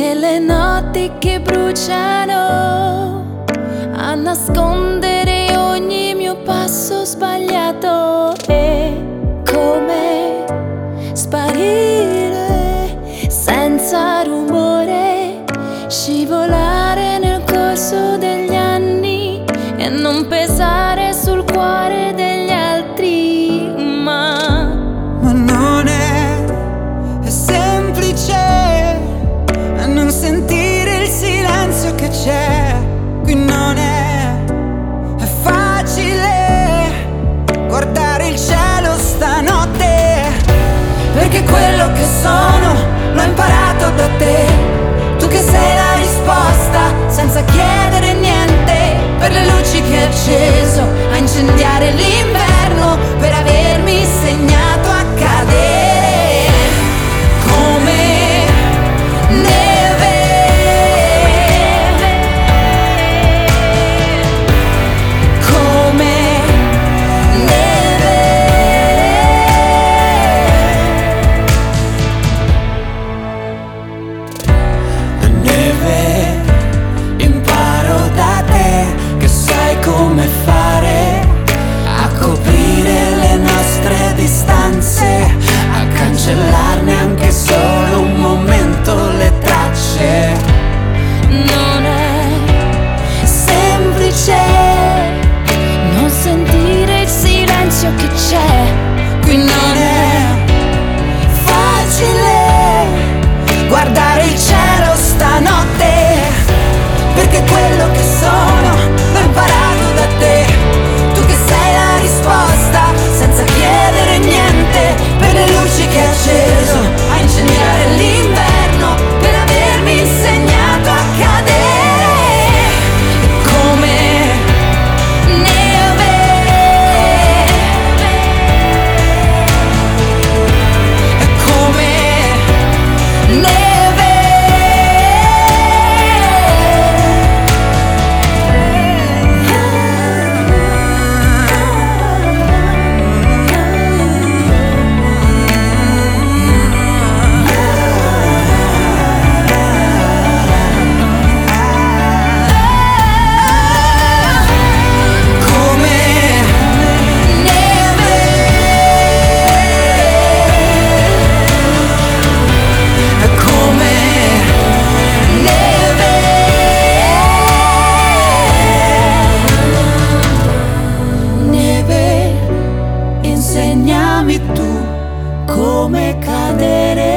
e le notti che bruciano a nascondere ogni mio passo sbagliato. È come sparire senza rumore, scivolare nel corso degli anni e non pesare sul cuore degli altri. Ma non è semplice non sentire il silenzio che c'è. Qui non è facile guardare il cielo stanotte, perché quello che sono l'ho imparato da te. Tu che sei la risposta senza chiedere niente, per le luci che hai acceso a incendiare l'inverno, per avermi insegnato a cadere come neve, come neve. La neve imparo da te, che sai come fare a coprire le nostre distanze, a cancellarne anche solo un momento le tracce. non è semplice non sentire il silenzio che c'è. Qui non è facile guardare il cielo stanotte, perché quello che sono l'ho imparato da te. Tu che sei la risposta senza chiedere niente, per le luci che hai acceso a incendiare l'inverno, per avermi insegnato a cadere come neve, come neve. Insegnami tu come cadere